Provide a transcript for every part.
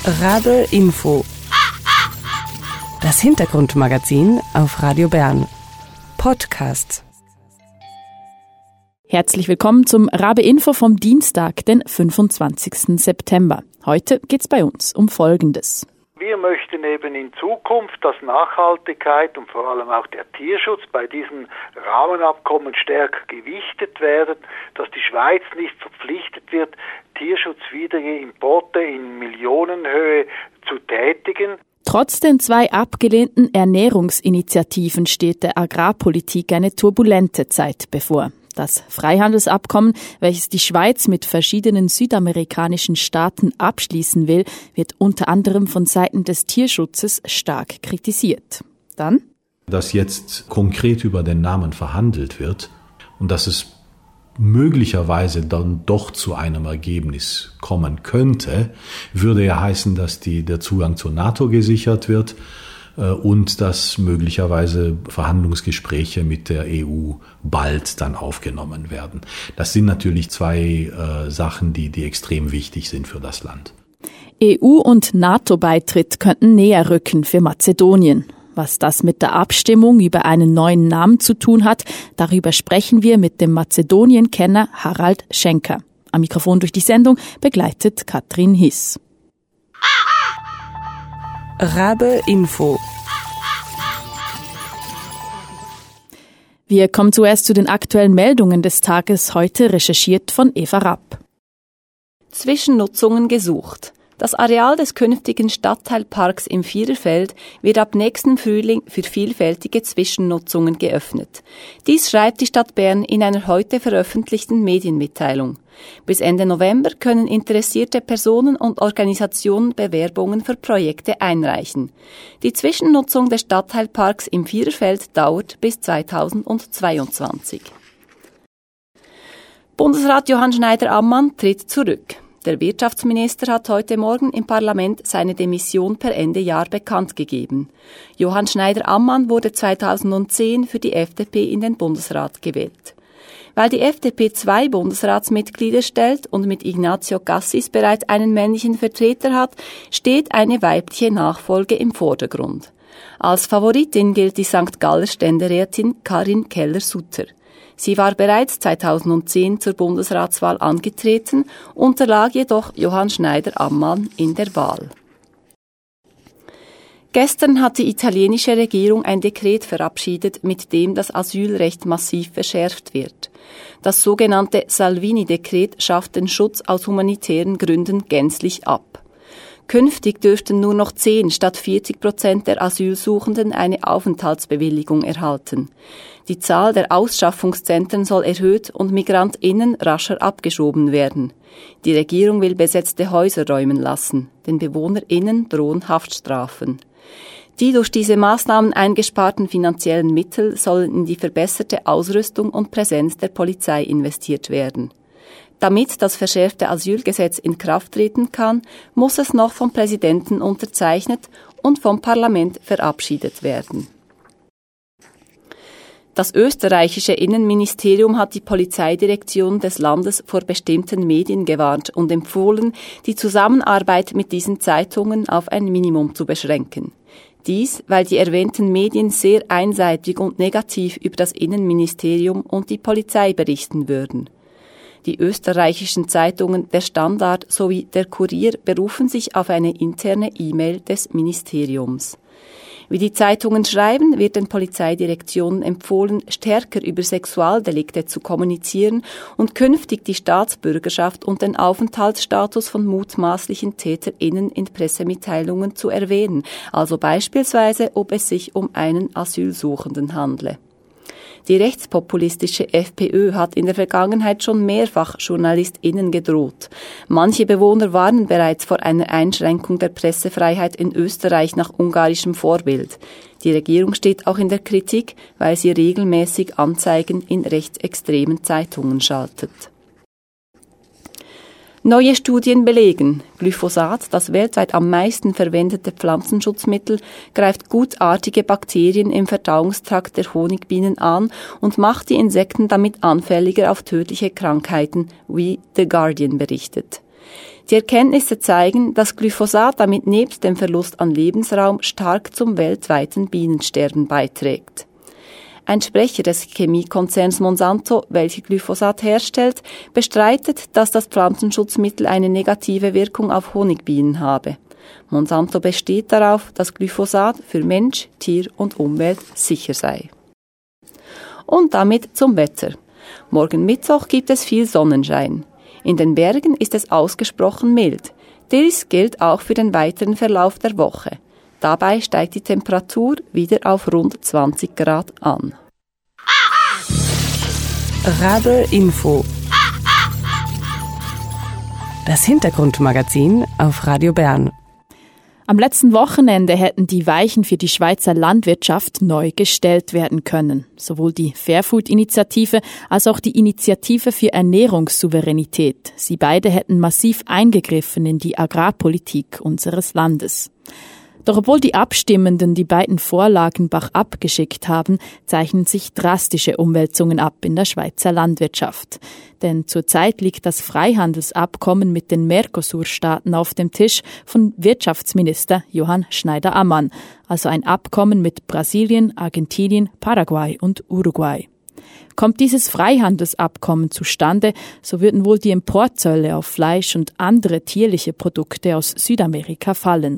Rabe Info. Das Hintergrundmagazin auf Radio Bern. Podcast. Herzlich willkommen zum Rabe Info vom Dienstag, den 25. September. Heute geht's bei uns um Folgendes. Wir möchten eben in Zukunft, dass Nachhaltigkeit und vor allem auch der Tierschutz bei diesen Rahmenabkommen stärker gewichtet werden, dass die Schweiz nicht verpflichtet wird, tierschutzwidrige Importe in Millionenhöhe zu tätigen. Trotz den 2 abgelehnten Ernährungsinitiativen steht der Agrarpolitik eine turbulente Zeit bevor. Das Freihandelsabkommen, welches die Schweiz mit verschiedenen südamerikanischen Staaten abschließen will, wird unter anderem von Seiten des Tierschutzes stark kritisiert. Dann? Dass jetzt konkret über den Namen verhandelt wird und dass es möglicherweise dann doch zu einem Ergebnis kommen könnte, würde ja heißen, dass der Zugang zur NATO gesichert wird und dass möglicherweise Verhandlungsgespräche mit der EU bald dann aufgenommen werden. Das sind natürlich 2 Sachen, die extrem wichtig sind für das Land. EU- und NATO-Beitritt könnten näher rücken für Mazedonien. Was das mit der Abstimmung über einen neuen Namen zu tun hat, darüber sprechen wir mit dem Mazedonien-Kenner Harald Schenker. Am Mikrofon durch die Sendung begleitet Katrin Hiss. Rabe Info. Wir kommen zuerst zu den aktuellen Meldungen des Tages, heute recherchiert von Eva Rapp. Zwischennutzungen gesucht. Das Areal des künftigen Stadtteilparks im Viererfeld wird ab nächsten Frühling für vielfältige Zwischennutzungen geöffnet. Dies schreibt die Stadt Bern in einer heute veröffentlichten Medienmitteilung. Bis Ende November können interessierte Personen und Organisationen Bewerbungen für Projekte einreichen. Die Zwischennutzung des Stadtteilparks im Viererfeld dauert bis 2022. Bundesrat Johann Schneider-Ammann tritt zurück. Der Wirtschaftsminister hat heute Morgen im Parlament seine Demission per Ende Jahr bekannt gegeben. Johann Schneider-Ammann wurde 2010 für die FDP in den Bundesrat gewählt. Weil die FDP 2 Bundesratsmitglieder stellt und mit Ignazio Cassis bereits einen männlichen Vertreter hat, steht eine weibliche Nachfolge im Vordergrund. Als Favoritin gilt die St. Galler Ständerätin Karin Keller-Sutter. Sie war bereits 2010 zur Bundesratswahl angetreten, unterlag jedoch Johann Schneider-Ammann in der Wahl. Gestern hat die italienische Regierung ein Dekret verabschiedet, mit dem das Asylrecht massiv verschärft wird. Das sogenannte Salvini-Dekret schafft den Schutz aus humanitären Gründen gänzlich ab. Künftig dürften nur noch 10 statt 40% der Asylsuchenden eine Aufenthaltsbewilligung erhalten. Die Zahl der Ausschaffungszentren soll erhöht und MigrantInnen rascher abgeschoben werden. Die Regierung will besetzte Häuser räumen lassen. Den BewohnerInnen drohen Haftstrafen. Die durch diese Maßnahmen eingesparten finanziellen Mittel sollen in die verbesserte Ausrüstung und Präsenz der Polizei investiert werden. Damit das verschärfte Asylgesetz in Kraft treten kann, muss es noch vom Präsidenten unterzeichnet und vom Parlament verabschiedet werden. Das österreichische Innenministerium hat die Polizeidirektion des Landes vor bestimmten Medien gewarnt und empfohlen, die Zusammenarbeit mit diesen Zeitungen auf ein Minimum zu beschränken. Dies, weil die erwähnten Medien sehr einseitig und negativ über das Innenministerium und die Polizei berichten würden. Die österreichischen Zeitungen Der Standard sowie Der Kurier berufen sich auf eine interne E-Mail des Ministeriums. Wie die Zeitungen schreiben, wird den Polizeidirektionen empfohlen, stärker über Sexualdelikte zu kommunizieren und künftig die Staatsbürgerschaft und den Aufenthaltsstatus von mutmaßlichen TäterInnen in Pressemitteilungen zu erwähnen, also beispielsweise, ob es sich um einen Asylsuchenden handle. Die rechtspopulistische FPÖ hat in der Vergangenheit schon mehrfach JournalistInnen gedroht. Manche Bewohner warnen bereits vor einer Einschränkung der Pressefreiheit in Österreich nach ungarischem Vorbild. Die Regierung steht auch in der Kritik, weil sie regelmäßig Anzeigen in rechtsextremen Zeitungen schaltet. Neue Studien belegen, Glyphosat, das weltweit am meisten verwendete Pflanzenschutzmittel, greift gutartige Bakterien im Verdauungstrakt der Honigbienen an und macht die Insekten damit anfälliger auf tödliche Krankheiten, wie The Guardian berichtet. Die Erkenntnisse zeigen, dass Glyphosat damit nebst dem Verlust an Lebensraum stark zum weltweiten Bienensterben beiträgt. Ein Sprecher des Chemiekonzerns Monsanto, welcher Glyphosat herstellt, bestreitet, dass das Pflanzenschutzmittel eine negative Wirkung auf Honigbienen habe. Monsanto besteht darauf, dass Glyphosat für Mensch, Tier und Umwelt sicher sei. Und damit zum Wetter. Morgen Mittwoch gibt es viel Sonnenschein. In den Bergen ist es ausgesprochen mild. Dies gilt auch für den weiteren Verlauf der Woche. Dabei steigt die Temperatur wieder auf rund 20 Grad an. Rabe Info. Das Hintergrundmagazin auf Radio Bern. Am letzten Wochenende hätten die Weichen für die Schweizer Landwirtschaft neu gestellt werden können. Sowohl die Fairfood-Initiative als auch die Initiative für Ernährungssouveränität. Sie beide hätten massiv eingegriffen in die Agrarpolitik unseres Landes. Doch obwohl die Abstimmenden die beiden Vorlagen bachabab geschickt haben, zeichnen sich drastische Umwälzungen ab in der Schweizer Landwirtschaft. Denn zurzeit liegt das Freihandelsabkommen mit den Mercosur-Staaten auf dem Tisch von Wirtschaftsminister Johann Schneider-Ammann, also ein Abkommen mit Brasilien, Argentinien, Paraguay und Uruguay. Kommt dieses Freihandelsabkommen zustande, so würden wohl die Importzölle auf Fleisch und andere tierliche Produkte aus Südamerika fallen.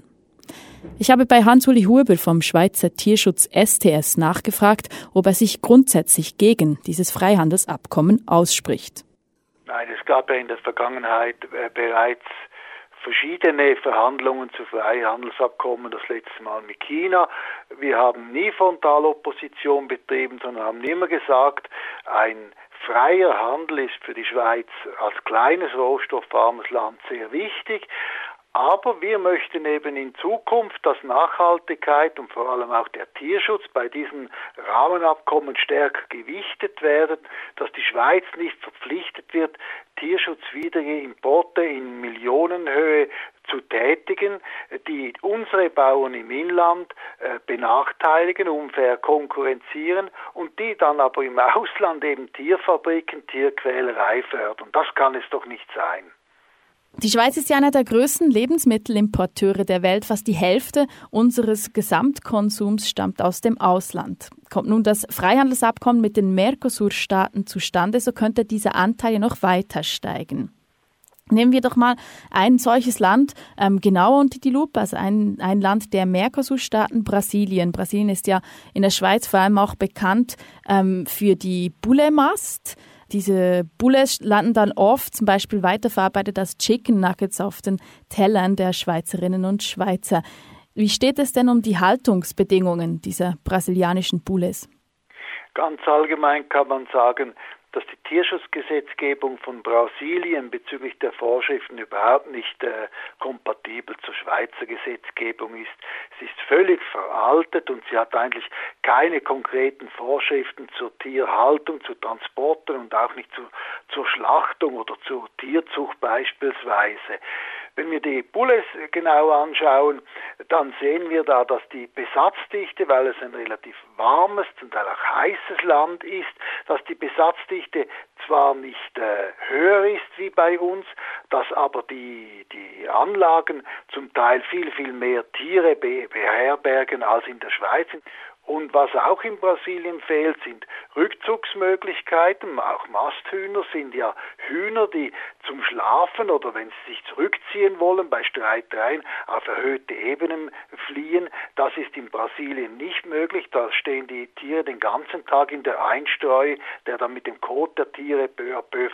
Ich habe bei Hans-Uli Huber vom Schweizer Tierschutz STS nachgefragt, ob er sich grundsätzlich gegen dieses Freihandelsabkommen ausspricht. Nein, es gab ja in der Vergangenheit bereits verschiedene Verhandlungen zu Freihandelsabkommen, das letzte Mal mit China. Wir haben nie Frontalopposition betrieben, sondern haben immer gesagt, ein freier Handel ist für die Schweiz als kleines rohstoffarmes Land sehr wichtig. Aber wir möchten eben in Zukunft, dass Nachhaltigkeit und vor allem auch der Tierschutz bei diesen Rahmenabkommen stärker gewichtet werden, dass die Schweiz nicht verpflichtet wird, tierschutzwidrige Importe in Millionenhöhe zu tätigen, die unsere Bauern im Inland benachteiligen, unfair konkurrenzieren und die dann aber im Ausland eben Tierfabriken, Tierquälerei fördern. Das kann es doch nicht sein. Die Schweiz ist ja einer der größten Lebensmittelimporteure der Welt. Fast die Hälfte unseres Gesamtkonsums stammt aus dem Ausland. Kommt nun das Freihandelsabkommen mit den Mercosur-Staaten zustande, so könnte dieser Anteil noch weiter steigen. Nehmen wir doch mal ein solches Land genauer unter die Lupe, also ein Land der Mercosur-Staaten, Brasilien. Brasilien ist ja in der Schweiz vor allem auch bekannt für die Bulle-Mast. Diese Bullets landen dann oft zum Beispiel weiterverarbeitet als Chicken Nuggets auf den Tellern der Schweizerinnen und Schweizer. Wie steht es denn um die Haltungsbedingungen dieser brasilianischen Bullets? Ganz allgemein kann man sagen, dass die Tierschutzgesetzgebung von Brasilien bezüglich der Vorschriften überhaupt nicht kompatibel zur Schweizer Gesetzgebung ist. Sie ist völlig veraltet und sie hat eigentlich keine konkreten Vorschriften zur Tierhaltung, zu Transporten und auch nicht zur Schlachtung oder zur Tierzucht beispielsweise. Wenn wir die Bullets genau anschauen, dann sehen wir da, dass die Besatzdichte, weil es ein relativ warmes, zum Teil auch heißes Land ist, dass die Besatzdichte zwar nicht höher ist wie bei uns, dass aber die Anlagen zum Teil viel, viel mehr Tiere beherbergen als in der Schweiz. Und was auch in Brasilien fehlt, sind Rückzugsmöglichkeiten. Auch Masthühner sind ja Hühner, die zum Schlafen oder wenn sie sich zurückziehen wollen, bei Streitereien auf erhöhte Ebenen fliehen. Das ist in Brasilien nicht möglich. Da stehen die Tiere den ganzen Tag in der Einstreu, der dann mit dem Kot der Tiere peu à peu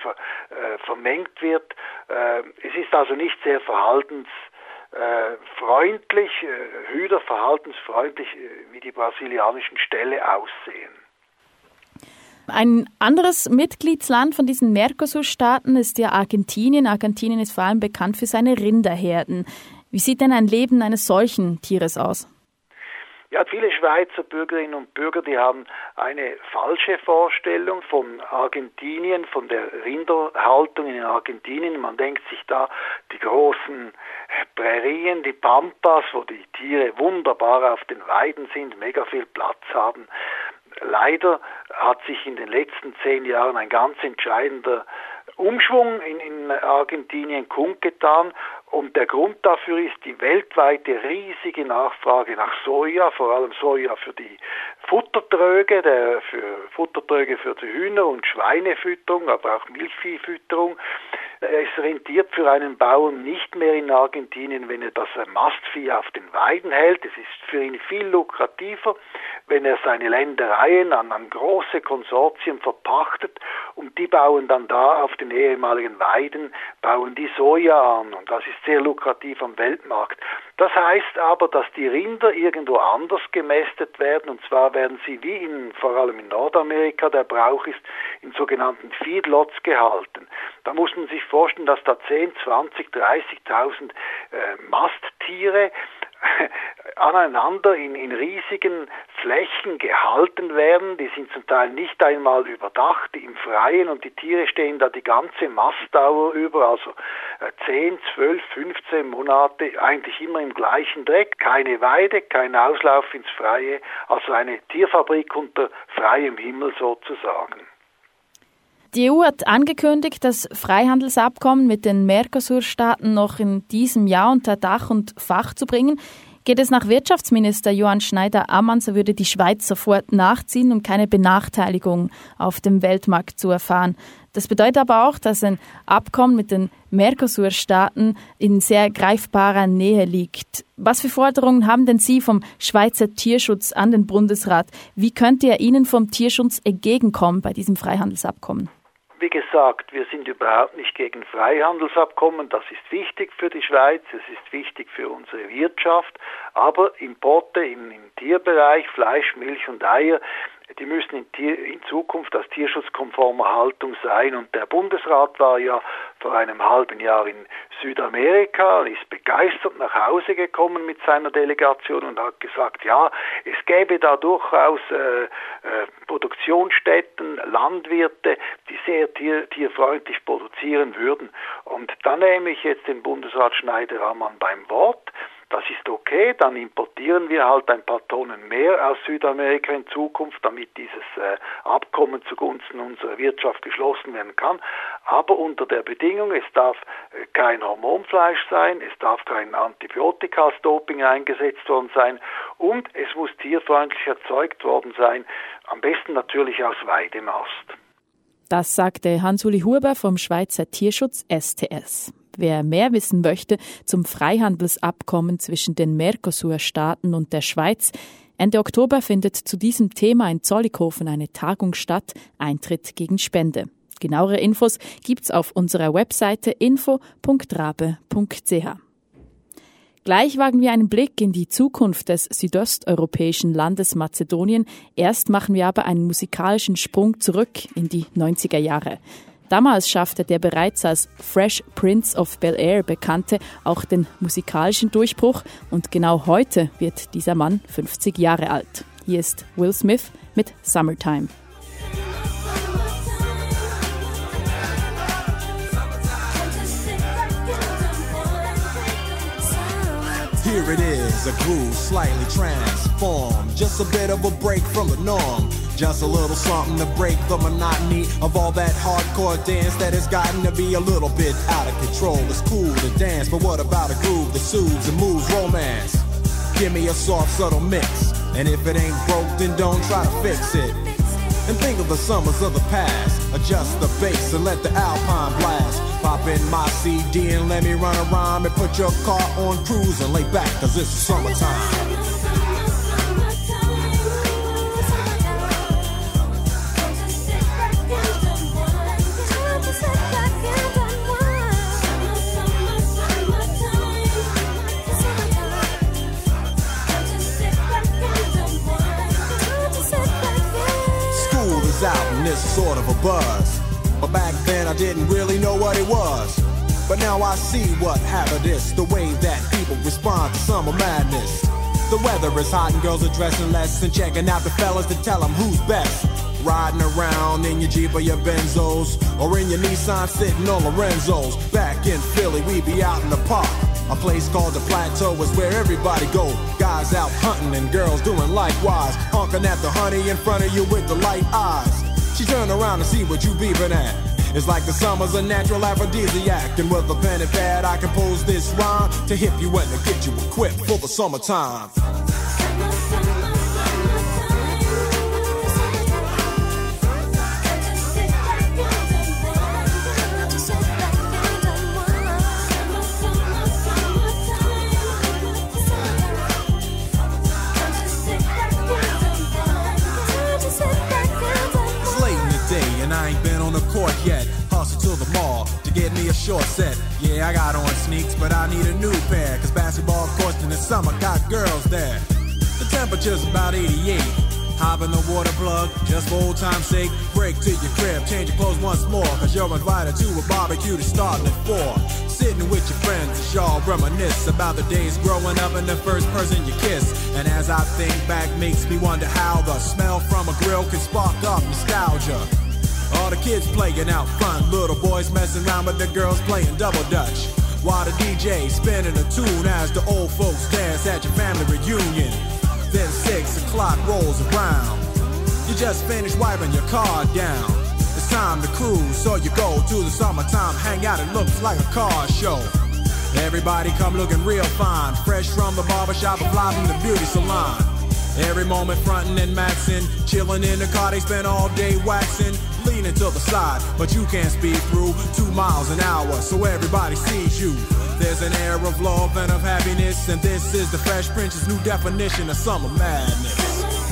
vermengt wird. Es ist also nicht sehr verhaltensfreundlich, verhaltensfreundlich, wie die brasilianischen Ställe aussehen. Ein anderes Mitgliedsland von diesen Mercosur-Staaten ist ja Argentinien. Argentinien ist vor allem bekannt für seine Rinderherden. Wie sieht denn ein Leben eines solchen Tieres aus? Ja, viele Schweizer Bürgerinnen und Bürger, die haben eine falsche Vorstellung von Argentinien, von der Rinderhaltung in Argentinien. Man denkt sich da die großen Prärien, die Pampas, wo die Tiere wunderbar auf den Weiden sind, mega viel Platz haben. Leider hat sich in den letzten 10 Jahren ein ganz entscheidender Umschwung in Argentinien kundgetan. Und der Grund dafür ist die weltweite riesige Nachfrage nach Soja, vor allem Soja für die Futtertröge, für Futtertröge für die Hühner- und Schweinefütterung, aber auch Milchviehfütterung. Es rentiert für einen Bauern nicht mehr in Argentinien, wenn er das Mastvieh auf den Weiden hält. Es ist für ihn viel lukrativer, wenn er seine Ländereien an große Konsortien verpachtet und die bauen dann da auf den ehemaligen Weiden, bauen die Soja an und das ist sehr lukrativ am Weltmarkt. Das heißt aber, dass die Rinder irgendwo anders gemästet werden und zwar werden sie wie vor allem in Nordamerika der Brauch ist, in sogenannten Feedlots gehalten. Da muss man sich vorstellen, dass da 10, 20, 30.000 Masttiere aneinander in riesigen Flächen gehalten werden. Die sind zum Teil nicht einmal überdacht im Freien und die Tiere stehen da die ganze Mastdauer über, also 10, 12, 15 Monate eigentlich immer im gleichen Dreck. Keine Weide, kein Auslauf ins Freie, also eine Tierfabrik unter freiem Himmel sozusagen. Die EU hat angekündigt, das Freihandelsabkommen mit den Mercosur-Staaten noch in diesem Jahr unter Dach und Fach zu bringen. Geht es nach Wirtschaftsminister Johann Schneider-Ammann, so würde die Schweiz sofort nachziehen, um keine Benachteiligung auf dem Weltmarkt zu erfahren. Das bedeutet aber auch, dass ein Abkommen mit den Mercosur-Staaten in sehr greifbarer Nähe liegt. Was für Forderungen haben denn Sie vom Schweizer Tierschutz an den Bundesrat? Wie könnte er Ihnen vom Tierschutz entgegenkommen bei diesem Freihandelsabkommen? Wie gesagt, wir sind überhaupt nicht gegen Freihandelsabkommen. Das ist wichtig für die Schweiz, es ist wichtig für unsere Wirtschaft. Aber Importe im Tierbereich, Fleisch, Milch und Eier, die müssen in Zukunft aus tierschutzkonformer Haltung sein. Und der Bundesrat war ja vor einem halben Jahr in Südamerika und ist begeistert nach Hause gekommen mit seiner Delegation und hat gesagt, ja, es gäbe da durchaus Produktionsstätten, Landwirte, die sehr tierfreundlich produzieren würden. Und da nehme ich jetzt den Bundesrat Schneider-Ammann beim Wort. Das ist okay, dann importieren wir halt ein paar Tonnen mehr aus Südamerika in Zukunft, damit dieses Abkommen zugunsten unserer Wirtschaft geschlossen werden kann. Aber unter der Bedingung, es darf kein Hormonfleisch sein, es darf kein Antibiotika als Doping eingesetzt worden sein und es muss tierfreundlich erzeugt worden sein, am besten natürlich aus Weidemast. Das sagte Hans-Uli Huber vom Schweizer Tierschutz STS. Wer mehr wissen möchte zum Freihandelsabkommen zwischen den Mercosur-Staaten und der Schweiz, Ende Oktober findet zu diesem Thema in Zollikofen eine Tagung statt, Eintritt gegen Spende. Genauere Infos gibt's auf unserer Webseite info.rabe.ch. Gleich wagen wir einen Blick in die Zukunft des südosteuropäischen Landes Mazedonien. Erst machen wir aber einen musikalischen Sprung zurück in die 90er Jahre. Damals schaffte der bereits als Fresh Prince of Bel-Air Bekannte auch den musikalischen Durchbruch und genau heute wird dieser Mann 50 Jahre alt. Hier ist Will Smith mit Summertime. Here it is, a groove slightly transformed. Just a bit of a break from the norm. Just a little something to break the monotony of all that hardcore dance that has gotten to be a little bit out of control. It's cool to dance, but what about a groove that soothes and moves romance? Give me a soft, subtle mix. And if it ain't broke, then don't try to fix it. And think of the summers of the past. Adjust the bass and let the Alpine blast. Pop in my CD and let me run a rhyme and put your car on cruise and lay back, cause it's summertime. Out and it's sort of a buzz, but back then I didn't really know what it was. But now I see what happened is the way that people respond to summer madness. The weather is hot and girls are dressing less and checking out the fellas to tell them who's best. Riding around in your Jeep or your Benzos, or in your Nissan sitting on Lorenzo's. Back in Philly we be out in the park. A place called the Plateau is where everybody go. Guys out hunting and girls doing likewise. Honking at the honey in front of you with the light eyes. She turn around and see what you beeping at. It's like the summer's a natural aphrodisiac. And with a pen and pad I compose this rhyme to hip you and to get you equipped for the summertime. Court yet, hustle to the mall to get me a short set. Yeah, I got on sneaks, but I need a new pair, cause basketball courts in the summer got girls there. The temperature's about 88. Hop in the water plug, just for old time's sake. Break to your crib, change your clothes once more, cause you're invited to a barbecue to start at 4. Sitting with your friends as y'all reminisce about the days growing up and the first person you kiss. And as I think back, makes me wonder how the smell from a grill can spark up nostalgia. All the kids playing out front, little boys messing around with the girls playing double dutch. While the DJ spinning a tune as the old folks dance at your family reunion. Then 6 o'clock rolls around. You just finished wiping your car down. It's time to cruise, so you go to the summertime hangout. It looks like a car show. Everybody come looking real fine, fresh from the barbershop and fly from the beauty salon. Every moment frontin' and maxin', chillin' in the car, they spend all day waxin', leaning to the side, but you can't speed through 2 miles an hour, so everybody sees you. There's an air of love and of happiness, and this is the Fresh Prince's new definition of summer madness.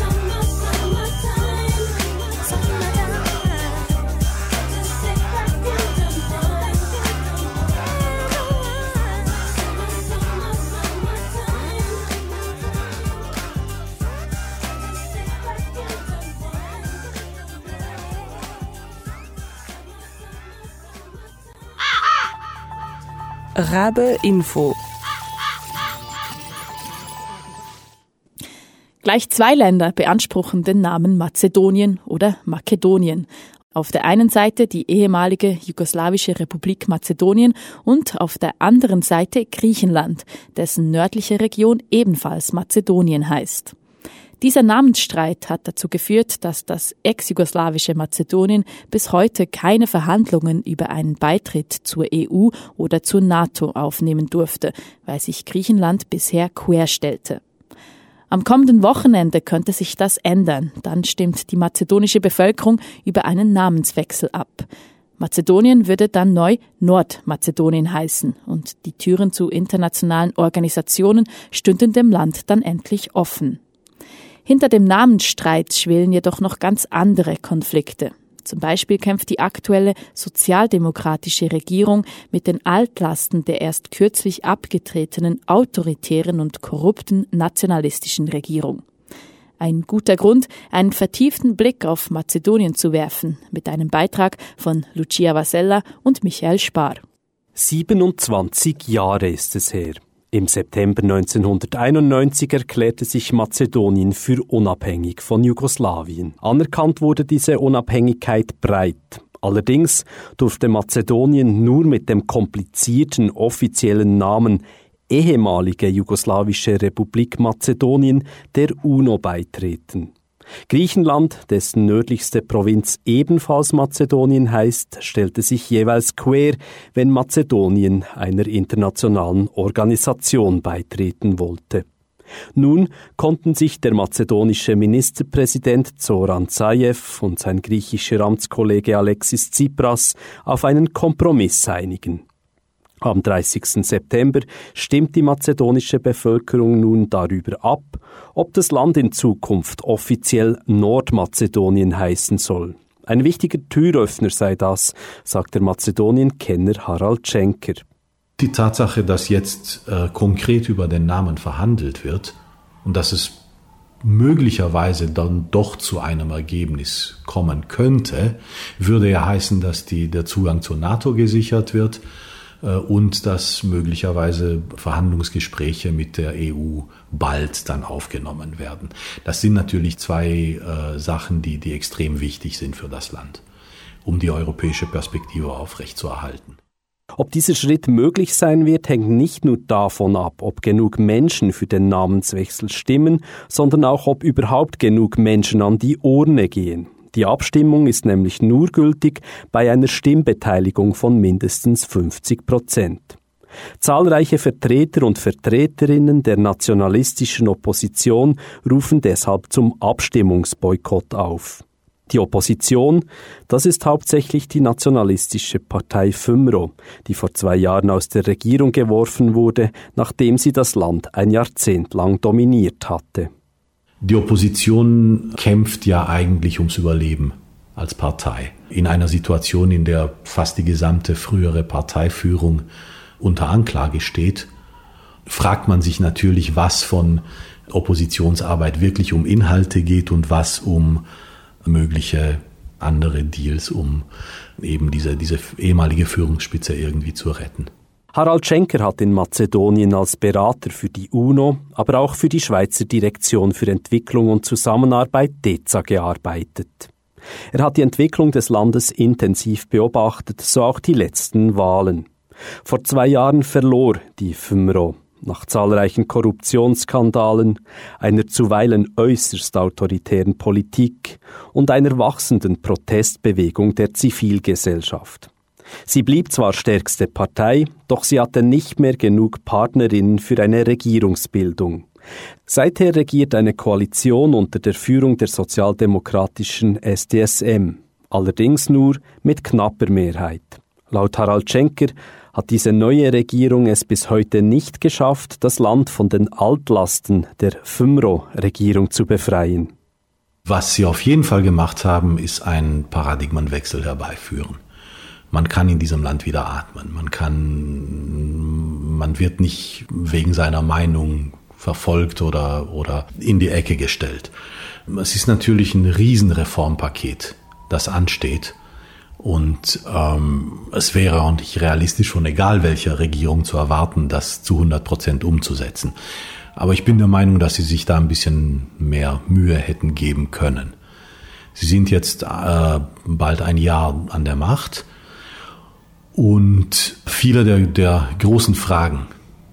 Rabe Info. Gleich 2 Länder beanspruchen den Namen Mazedonien oder Makedonien. Auf der einen Seite die ehemalige jugoslawische Republik Mazedonien und auf der anderen Seite Griechenland, dessen nördliche Region ebenfalls Mazedonien heißt. Dieser Namensstreit hat dazu geführt, dass das ex-jugoslawische Mazedonien bis heute keine Verhandlungen über einen Beitritt zur EU oder zur NATO aufnehmen durfte, weil sich Griechenland bisher querstellte. Am kommenden Wochenende könnte sich das ändern. Dann stimmt die mazedonische Bevölkerung über einen Namenswechsel ab. Mazedonien würde dann neu Nordmazedonien heißen und die Türen zu internationalen Organisationen stünden dem Land dann endlich offen. Hinter dem Namensstreit schwelen jedoch noch ganz andere Konflikte. Zum Beispiel kämpft die aktuelle sozialdemokratische Regierung mit den Altlasten der erst kürzlich abgetretenen autoritären und korrupten nationalistischen Regierung. Ein guter Grund, einen vertieften Blick auf Mazedonien zu werfen, mit einem Beitrag von Lucia Vasella und Michael Spar. 27 Jahre ist es her. Im September 1991 erklärte sich Mazedonien für unabhängig von Jugoslawien. Anerkannt wurde diese Unabhängigkeit breit. Allerdings durfte Mazedonien nur mit dem komplizierten offiziellen Namen ehemalige jugoslawische Republik Mazedonien der UNO beitreten. Griechenland, dessen nördlichste Provinz ebenfalls Mazedonien heißt, stellte sich jeweils quer, wenn Mazedonien einer internationalen Organisation beitreten wollte. Nun konnten sich der mazedonische Ministerpräsident Zoran Zaev und sein griechischer Amtskollege Alexis Tsipras auf einen Kompromiss einigen. Am 30. September stimmt die mazedonische Bevölkerung nun darüber ab, ob das Land in Zukunft offiziell Nordmazedonien heißen soll. Ein wichtiger Türöffner sei das, sagt der Mazedonien-Kenner Harald Schenker. Die Tatsache, dass jetzt konkret über den Namen verhandelt wird und dass es möglicherweise dann doch zu einem Ergebnis kommen könnte, würde ja heißen, dass der Zugang zur NATO gesichert wird und dass möglicherweise Verhandlungsgespräche mit der EU bald dann aufgenommen werden. Das sind natürlich 2 Sachen, die extrem wichtig sind für das Land, um die europäische Perspektive aufrechtzuerhalten. Ob dieser Schritt möglich sein wird, hängt nicht nur davon ab, ob genug Menschen für den Namenswechsel stimmen, sondern auch, ob überhaupt genug Menschen an die Urne gehen. Die Abstimmung ist nämlich nur gültig bei einer Stimmbeteiligung von mindestens 50%. Zahlreiche Vertreter und Vertreterinnen der nationalistischen Opposition rufen deshalb zum Abstimmungsboykott auf. Die Opposition, das ist hauptsächlich die nationalistische Partei FMRO, die vor 2 Jahren aus der Regierung geworfen wurde, nachdem sie das Land ein Jahrzehnt lang dominiert hatte. Die Opposition kämpft ja eigentlich ums Überleben als Partei. In einer Situation, in der fast die gesamte frühere Parteiführung unter Anklage steht, fragt man sich natürlich, was von Oppositionsarbeit wirklich um Inhalte geht und was um mögliche andere Deals, um eben diese ehemalige Führungsspitze irgendwie zu retten. Harald Schenker hat in Mazedonien als Berater für die UNO, aber auch für die Schweizer Direktion für Entwicklung und Zusammenarbeit DEZA gearbeitet. Er hat die Entwicklung des Landes intensiv beobachtet, so auch die letzten Wahlen. Vor 2 Jahren verlor die FMRO nach zahlreichen Korruptionsskandalen, einer zuweilen äußerst autoritären Politik und einer wachsenden Protestbewegung der Zivilgesellschaft. Sie blieb zwar stärkste Partei, doch sie hatte nicht mehr genug Partnerinnen für eine Regierungsbildung. Seither regiert eine Koalition unter der Führung der sozialdemokratischen SDSM, allerdings nur mit knapper Mehrheit. Laut Harald Schenker hat diese neue Regierung es bis heute nicht geschafft, das Land von den Altlasten der FMRO-Regierung zu befreien. Was sie auf jeden Fall gemacht haben, ist einen Paradigmenwechsel herbeiführen. Man kann in diesem Land wieder atmen. Man wird nicht wegen seiner Meinung verfolgt oder in die Ecke gestellt. Es ist natürlich ein Riesenreformpaket, das ansteht. Und es wäre auch nicht realistisch von egal welcher Regierung zu erwarten, das zu 100% umzusetzen. Aber ich bin der Meinung, dass sie sich da ein bisschen mehr Mühe hätten geben können. Sie sind jetzt bald 1 Jahr an der Macht und viele der großen Fragen,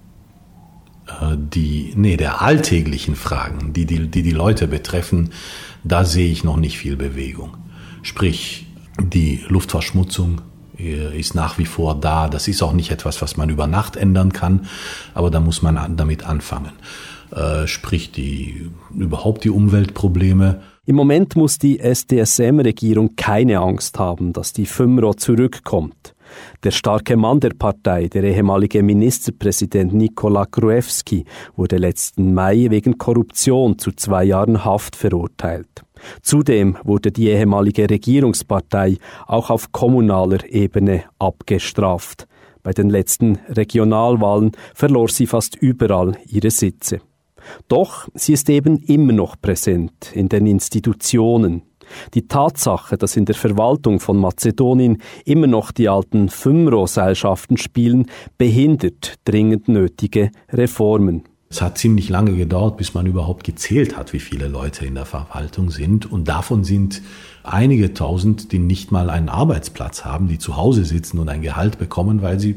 der alltäglichen Fragen, die Leute betreffen, da sehe ich noch nicht viel Bewegung. Sprich, die Luftverschmutzung ist nach wie vor da. Das ist auch nicht etwas, was man über Nacht ändern kann, aber da muss man damit anfangen. Sprich, überhaupt die Umweltprobleme. Im Moment muss die SDSM-Regierung keine Angst haben, dass die FMRO zurückkommt. Der starke Mann der Partei, der ehemalige Ministerpräsident Nikola Gruevski, wurde letzten Mai wegen Korruption zu 2 Jahren Haft verurteilt. Zudem wurde die ehemalige Regierungspartei auch auf kommunaler Ebene abgestraft. Bei den letzten Regionalwahlen verlor sie fast überall ihre Sitze. Doch sie ist eben immer noch präsent in den Institutionen. Die Tatsache, dass in der Verwaltung von Mazedonien immer noch die alten FMRO-Seilschaften spielen, behindert dringend nötige Reformen. Es hat ziemlich lange gedauert, bis man überhaupt gezählt hat, wie viele Leute in der Verwaltung sind. Und davon sind einige tausend, die nicht mal einen Arbeitsplatz haben, die zu Hause sitzen und ein Gehalt bekommen, weil sie,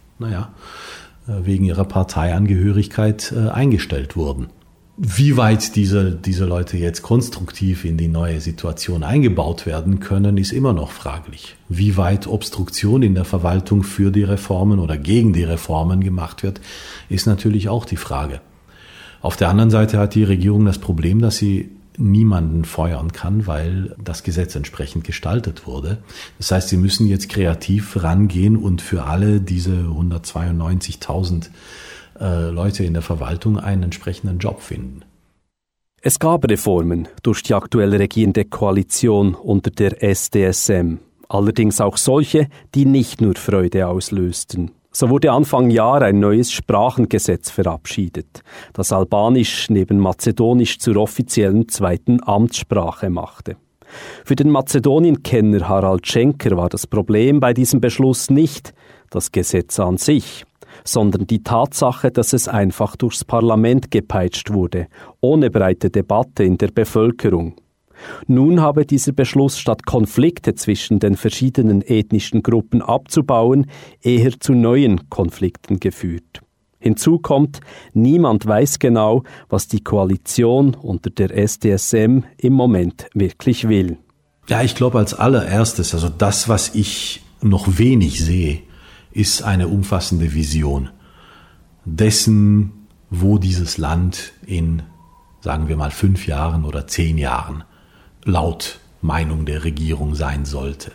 wegen ihrer Parteiangehörigkeit eingestellt wurden. Wie weit diese Leute jetzt konstruktiv in die neue Situation eingebaut werden können, ist immer noch fraglich. Wie weit Obstruktion in der Verwaltung für die Reformen oder gegen die Reformen gemacht wird, ist natürlich auch die Frage. Auf der anderen Seite hat die Regierung das Problem, dass sie niemanden feuern kann, weil das Gesetz entsprechend gestaltet wurde. Das heißt, sie müssen jetzt kreativ rangehen und für alle diese 192.000 Leute in der Verwaltung einen entsprechenden Job finden. Es gab Reformen durch die aktuell regierende Koalition unter der SDSM. Allerdings auch solche, die nicht nur Freude auslösten. So wurde Anfang Jahr ein neues Sprachengesetz verabschiedet, das Albanisch neben Mazedonisch zur offiziellen 2. Amtssprache machte. Für den Mazedonien-Kenner Harald Schenker war das Problem bei diesem Beschluss nicht das Gesetz an sich, sondern die Tatsache, dass es einfach durchs Parlament gepeitscht wurde, ohne breite Debatte in der Bevölkerung. Nun habe dieser Beschluss, statt Konflikte zwischen den verschiedenen ethnischen Gruppen abzubauen, eher zu neuen Konflikten geführt. Hinzu kommt, niemand weiß genau, was die Koalition unter der SDSM im Moment wirklich will. Ja, ich glaube als allererstes, also das, was ich noch wenig sehe, ist eine umfassende Vision dessen, wo dieses Land in, sagen wir mal, 5 Jahren oder 10 Jahren laut Meinung der Regierung sein sollte.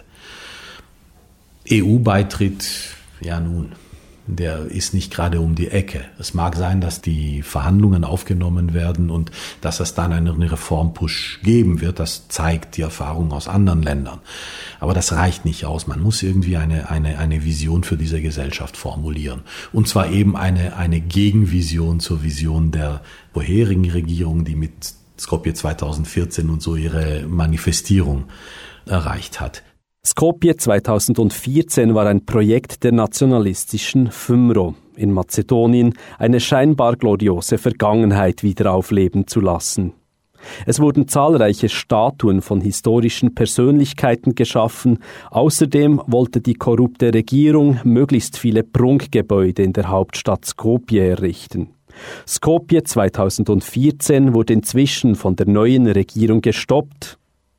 EU-Beitritt, ja nun, der ist nicht gerade um die Ecke. Es mag sein, dass die Verhandlungen aufgenommen werden und dass es dann einen Reformpush geben wird. Das zeigt die Erfahrung aus anderen Ländern. Aber das reicht nicht aus. Man muss irgendwie eine Vision für diese Gesellschaft formulieren. Und zwar eben eine Gegenvision zur Vision der vorherigen Regierung, die mit Skopje 2014 und so ihre Manifestierung erreicht hat. Skopje 2014 war ein Projekt der nationalistischen FMRO in Mazedonien, eine scheinbar gloriose Vergangenheit wieder aufleben zu lassen. Es wurden zahlreiche Statuen von historischen Persönlichkeiten geschaffen. Außerdem wollte die korrupte Regierung möglichst viele Prunkgebäude in der Hauptstadt Skopje errichten. Skopje 2014 wurde inzwischen von der neuen Regierung gestoppt.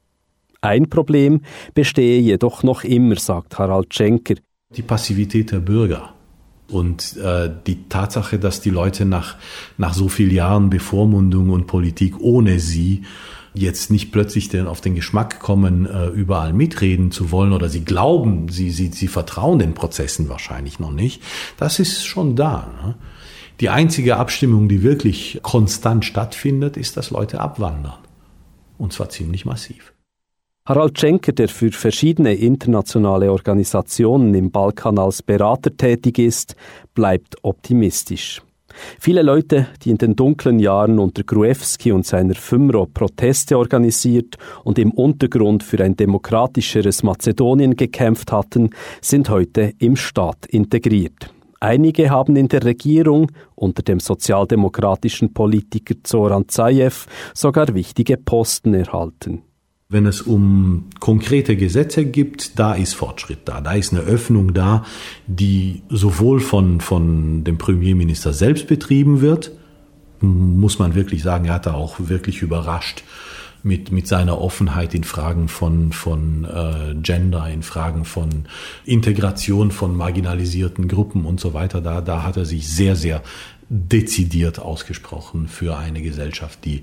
Ein Problem bestehe jedoch noch immer, sagt Harald Schenker. Die Passivität der Bürger und die Tatsache, dass die Leute nach so vielen Jahren Bevormundung und Politik ohne sie jetzt nicht plötzlich auf den Geschmack kommen, überall mitreden zu wollen oder sie glauben, sie vertrauen den Prozessen wahrscheinlich noch nicht, das ist schon da. Ne? Die einzige Abstimmung, die wirklich konstant stattfindet, ist, dass Leute abwandern. Und zwar ziemlich massiv. Harald Schenker, der für verschiedene internationale Organisationen im Balkan als Berater tätig ist, bleibt optimistisch. Viele Leute, die in den dunklen Jahren unter Gruevski und seiner FMRO Proteste organisiert und im Untergrund für ein demokratischeres Mazedonien gekämpft hatten, sind heute im Staat integriert. Einige haben in der Regierung unter dem sozialdemokratischen Politiker Zoran Zaev sogar wichtige Posten erhalten. Wenn es um konkrete Gesetze gibt, da ist Fortschritt da. Da ist eine Öffnung da, die sowohl von dem Premierminister selbst betrieben wird, muss man wirklich sagen, er hat da auch wirklich überrascht mit seiner Offenheit in Fragen von Gender, in Fragen von Integration von marginalisierten Gruppen und so weiter. Da hat er sich sehr, sehr dezidiert ausgesprochen für eine Gesellschaft, die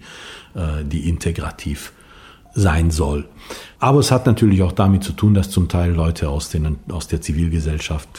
integrativ sein soll. Aber es hat natürlich auch damit zu tun, dass zum Teil Leute aus der Zivilgesellschaft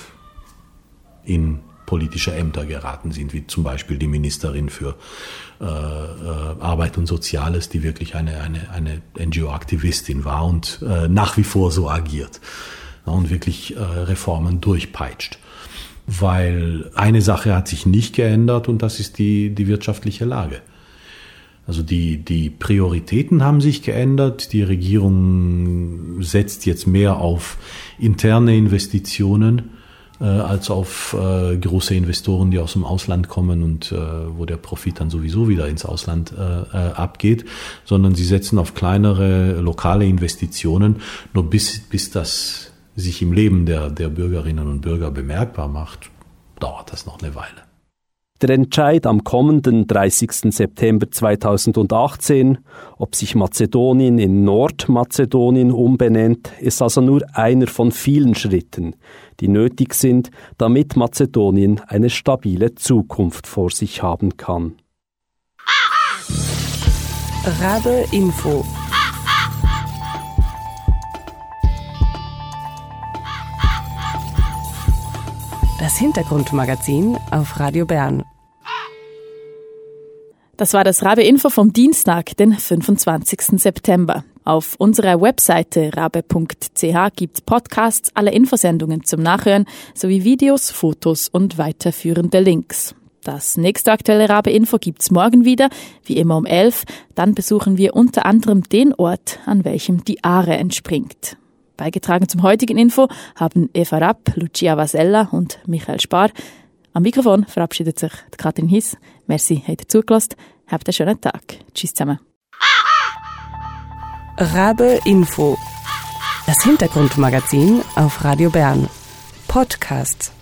in politische Ämter geraten sind, wie zum Beispiel die Ministerin für Arbeit und Soziales, die wirklich eine NGO-Aktivistin war und nach wie vor so agiert und wirklich Reformen durchpeitscht. Weil eine Sache hat sich nicht geändert und das ist die wirtschaftliche Lage. Also die Prioritäten haben sich geändert. Die Regierung setzt jetzt mehr auf interne Investitionen als auf große Investoren, die aus dem Ausland kommen und wo der Profit dann sowieso wieder ins Ausland abgeht, sondern sie setzen auf kleinere lokale Investitionen. Nur bis das sich im Leben der Bürgerinnen und Bürger bemerkbar macht, dauert das noch eine Weile. Der Entscheid am kommenden 30. September 2018, ob sich Mazedonien in Nordmazedonien umbenennt, ist also nur einer von vielen Schritten, die nötig sind, damit Mazedonien eine stabile Zukunft vor sich haben kann. Rabe Info. Das Hintergrundmagazin auf Radio Bern. Das war das Rabe-Info vom Dienstag, den 25. September. Auf unserer Webseite rabe.ch gibt's Podcasts, alle Infosendungen zum Nachhören, sowie Videos, Fotos und weiterführende Links. Das nächste aktuelle Rabe-Info gibt's morgen wieder, wie immer um 11. Dann besuchen wir unter anderem den Ort, an welchem die Aare entspringt. Beigetragen zum heutigen Info haben Eva Rapp, Lucia Vasella und Michael Spar. Am Mikrofon verabschiedet sich Katrin Hiss. Merci, habt ihr zugelassen. Habt einen schönen Tag. Tschüss zusammen. Rabe Info. Das Hintergrundmagazin auf Radio Bern. Podcasts.